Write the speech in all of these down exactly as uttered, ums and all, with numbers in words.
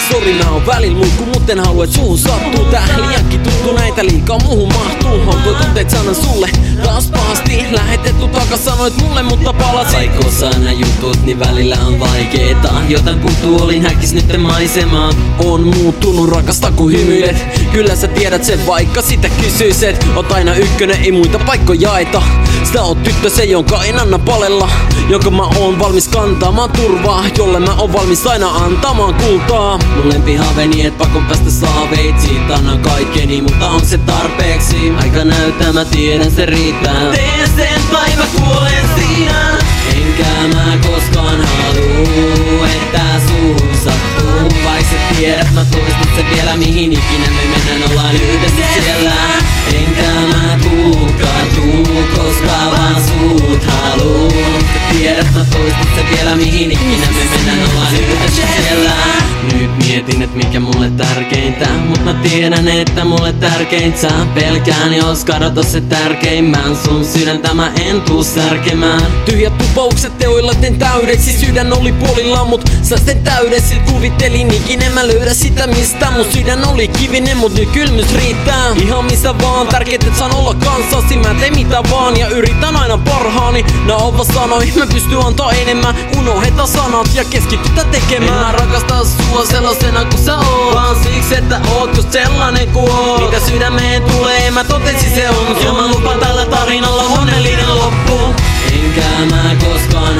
sori mä oon välillä muikku, mut en halua et suhun sattuu. Tää liiankin tuttu, näitä liikaa muuhun mahtuu. On toi tunteet sanan sulle taas pahasti lähetetty takas, sanoit mulle mutta palasin. Vaikka osaa nää jutut, niin välillä on vaikeeta. Jotain puuttuu, olin häkis nytten maisemaan. On muuttunut, rakasta kun hymyilet. Kyllä sä tiedät sen, vaikka sitä kysyiset. Oot aina ykkönen, ei muita paikkoja jaeta. Sitä oot tyttö se, jonka en anna palella, jonka mä oon valmis kantaamaan turvaa, jolle mä oon valmis aina antamaan kultaa. Mun lempihaaveni, et pakon päästä saaveitsiin. Annan kaikkeni, mutta on se tarpeeksi. Aika näyttää, mä tiedän se riittää. Teen sen tai mä kuolen siinä. Enkä mä koskaan haluu, että suhun sattuu. Vaik sä tiedät, mä toistan se vielä, mihin ikinä me mennään, ollaan yhdessä siellä. Enkä mä kuulkaan tuu, koska vaan sut haluu. Sä tiedät, mä toistan se vielä, mihin ikinä me mennään, ollaan yhdessä siellä. Nyt mietin, et mikä mulle tärkeintä, mut mä tiedän, että mulle tärkeintä. Pelkään, jos kadota se tärkeimmän. Sun sydäntä mä en tuu särkemään. Tyhjät lupaukset teoilla teen täydeksi. Sydän oli puolilla, mut sä sen täydesit. Kuvittelin ikinä mä löydä sitä mistä. Mun sydän oli kivinen, mut nyt kylmyys riittää. Ihan missä vaan, tärkeet et saan olla kanssasi. Mä teen mitä vaan ja yritän aina parhaani. Nää on vaan sanoi, mä pystyn antaa enemmän. Unoheta sanat ja keskitytä tekemään. En mä rakasta sua sellaisena kun sä oot, vaan siksi että oot just sellainen ku oot. Mitä sydämeen tulee, mä totesin se on sun. Ja mä lupaan tällä tarinalla onnellinen loppu. Enkä mä koskaan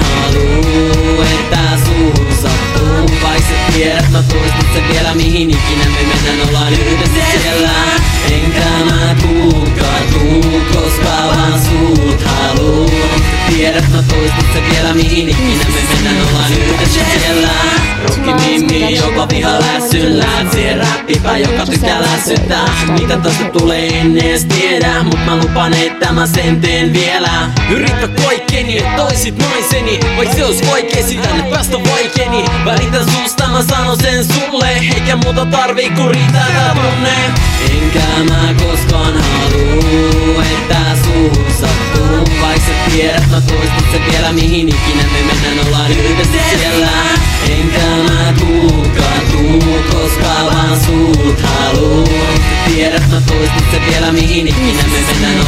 haluu, että suhun sattuu. Vaik sä tiedät, mä toistan se vielä, mihin ikinä me mennään, ollaan yhdessä siellä. Enkä mä kuulkaan tuu, koska vaan sut haluu. Sä tiedät, mä toistan se vielä, mihin ikinä me mennään, ollaan yhdessä siellä. Rokki Mimmi, joka viha lässyllä. Se räppipä, joka tykkää lässyttää. Mitä tästä tulee, en ees tiedä, mut mä lupaan, että mä sen teen vielä. Yritä kaikkeni, et toisit naiseni. Vaik se ois vaikee, sitä nyt päästä vaikeeni. Välitän susta, mä sanon sen sulle. Eikä muuta tarvii, kun riittää tää tunne. Enkä mä koskaan haluu, että suhun sattuu. Vaik sä tiedät, mä toistan se vielä, mihin ikinä me mennään, ollaan yhdessä siellä. Enkä mä kuulkaan tuu, koska vaan sut haluu. Sä tiedät, mä toistan se vielä, mihin ikinä me mennään,